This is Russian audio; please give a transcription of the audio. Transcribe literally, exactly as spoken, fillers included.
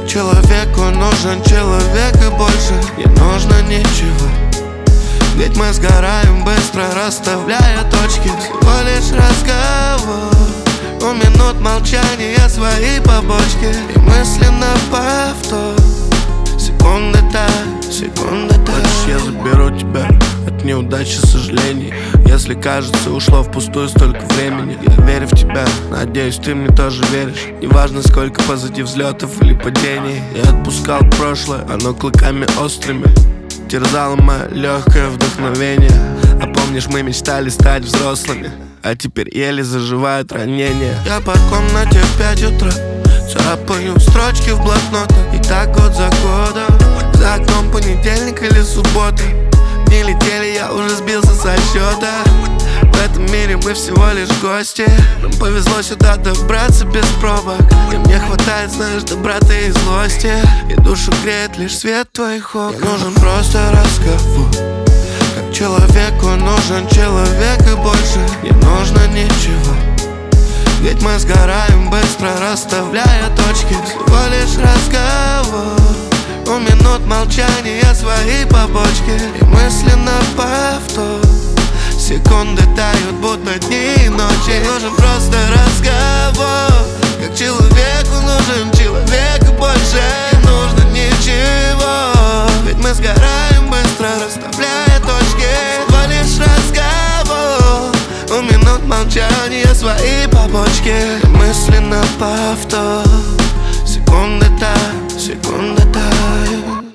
Человеку нужен человек, и больше не нужно ничего. Ведь мы сгораем быстро, расставляя точки. Всего лишь разговор, у минут молчания свои побочки. И мысли на повтор, секунды тают, секунды тают. Хочешь, я заберу тебя от неудачи, сожалений. Если кажется, ушло впустую столько времени. Я верю в тебя, надеюсь, ты мне тоже веришь. Неважно, сколько позади взлетов или падений. Я отпускал прошлое, оно клыками острыми терзало мое легкое вдохновение. А помнишь, мы мечтали стать взрослыми, а теперь еле заживают ранения. Я по комнате в пять утра царапаю строчки в блокнотах. И так год за годом, за окном понедельник или суббота. Дни летели, я уже сбился со счета. В этом мире мы всего лишь гости. Нам повезло сюда добраться без пробок. И мне хватает, знаешь, доброты и злости. И душу греет лишь свет твоих окон. Мне нужен просто разговор. Как человеку нужен человек, и больше не нужно ничего. Ведь мы сгораем быстро, расставляя точки. Всего лишь разговор, у минут молчания свои побочки. И мысли на повтор, секунды тают, будто дни и ночи. Нужен просто разговор. Как человеку нужен человек, и больше не нужно ничего. Ведь мы сгораем быстро, расставляя точки. Всего лишь разговор, у минут молчания свои побочки. И мысли на повтор, секунды тают, секунды тают.